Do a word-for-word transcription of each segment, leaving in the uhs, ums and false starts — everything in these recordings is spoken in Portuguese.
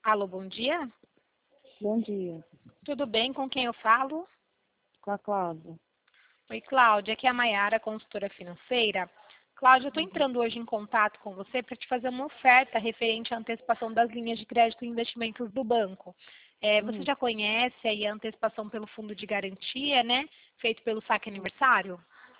Alô, bom dia. Bom dia. Tudo bem? Com quem eu falo? Com a Cláudia. Oi, Cláudia. Aqui é a Mayara, consultora financeira. Cláudia, eu estou entrando hoje em contato com você para te fazer uma oferta referente à antecipação das linhas de crédito e investimentos do banco. É, você Hum, já conhece aí a antecipação pelo fundo de garantia, né? Feito pelo saque aniversário?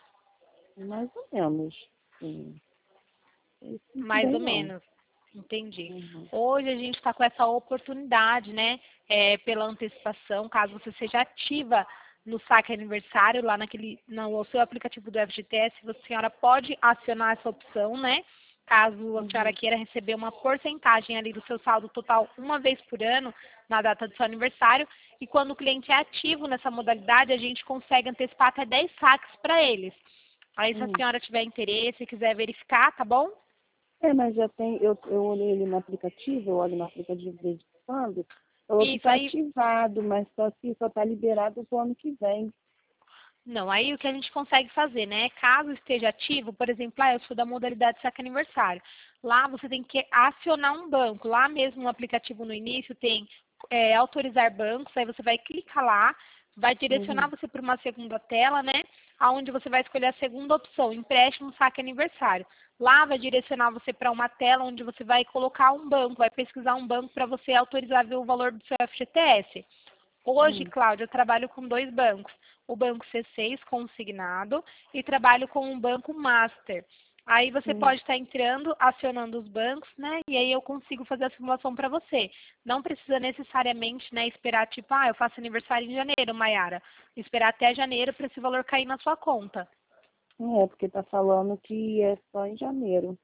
mais ou menos. Sim. Isso muito Mais ou bem, não. menos. Entendi. Uhum. Hoje a gente está com essa oportunidade, né, é, pela antecipação, caso você seja ativa no saque aniversário, lá naquele, no seu aplicativo do F G T S, a senhora pode acionar essa opção, né, caso a senhora Uhum. queira receber uma porcentagem ali do seu saldo total uma vez por ano, na data do seu aniversário, e quando o cliente é ativo nessa modalidade, a gente consegue antecipar até dez saques para eles. Aí, se a Hum. senhora tiver interesse e quiser verificar, tá bom? É, mas já tem, eu, eu olhei ele no aplicativo, eu olho no aplicativo de vez em quando, falou que Isso, está aí ativado, mas só que só está liberado para o ano que vem. Não, aí o que a gente consegue fazer, né? Caso esteja ativo, por exemplo, ah, eu sou da modalidade saque aniversário. Lá você tem que acionar um banco. Lá mesmo no aplicativo no início tem é, autorizar bancos, aí você vai clicar lá, vai direcionar Uhum. você para uma segunda tela, né? Onde você vai escolher a segunda opção, empréstimo saque aniversário. Lá vai direcionar você para uma tela onde você vai colocar um banco, vai pesquisar um banco para você autorizar ver o valor do seu F G T S. Hoje, Hum. Cláudia, eu trabalho com dois bancos. O Banco C seis consignado e trabalho com um banco Master. Aí você Hum. pode estar entrando, acionando os bancos, né? E aí eu consigo fazer a simulação para você. Não precisa necessariamente, né, esperar, tipo, ah, eu faço aniversário em janeiro, Mayara. Esperar até janeiro para esse valor cair na sua conta. É, porque tá falando que é só em janeiro.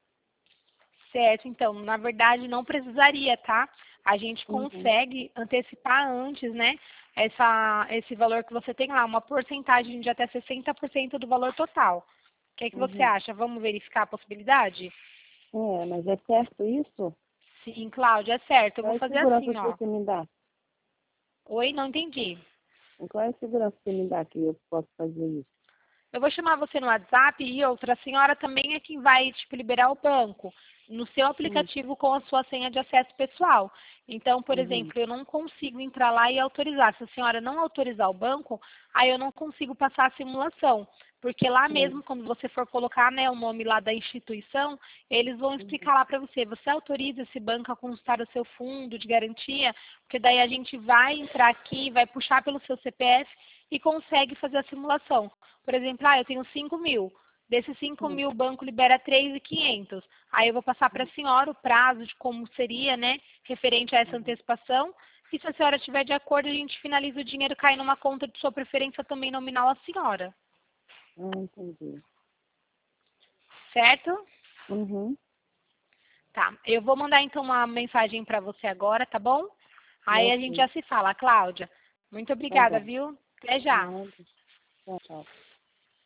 Certo, então, na verdade não precisaria, tá? A gente Uhum. consegue antecipar antes, né, essa, esse valor que você tem lá, uma porcentagem de até sessenta por cento do valor total. O que, que você Uhum. acha? Vamos verificar a possibilidade? É, mas é certo isso? Sim, Cláudia, é certo. Eu Qual vou é a fazer segurança assim, que ó. você me dá? Oi, não entendi. Qual é a segurança que você me dá que eu posso fazer isso? Eu vou chamar você no WhatsApp e outra senhora também é quem vai, tipo, liberar o banco no seu Hum. aplicativo com a sua senha de acesso pessoal. Então, por Uhum. exemplo, eu não consigo entrar lá e autorizar. Se a senhora não autorizar o banco, aí eu não consigo passar a simulação. Porque lá Uhum. mesmo, quando você for colocar, né, o nome lá da instituição, eles vão Uhum. explicar lá para você. Você autoriza esse banco a consultar o seu fundo de garantia? Porque daí a gente vai entrar aqui, vai puxar pelo seu C P F e consegue fazer a simulação. Por exemplo, ah, eu tenho cinco mil. Desses cinco Uhum. mil, o banco libera três mil e quinhentos. Aí eu vou passar para a senhora o prazo de como seria, né, referente a essa Uhum. antecipação. E se a senhora estiver de acordo, a gente finaliza o dinheiro cair numa conta de sua preferência também nominal à senhora. Ah, entendi. Certo? Uhum. Tá. Eu vou mandar então uma mensagem para você agora, tá bom? Aí a gente Ok. já se fala, Cláudia. Muito Tá obrigada, bom. viu? Até já. Nada. Tchau, tchau.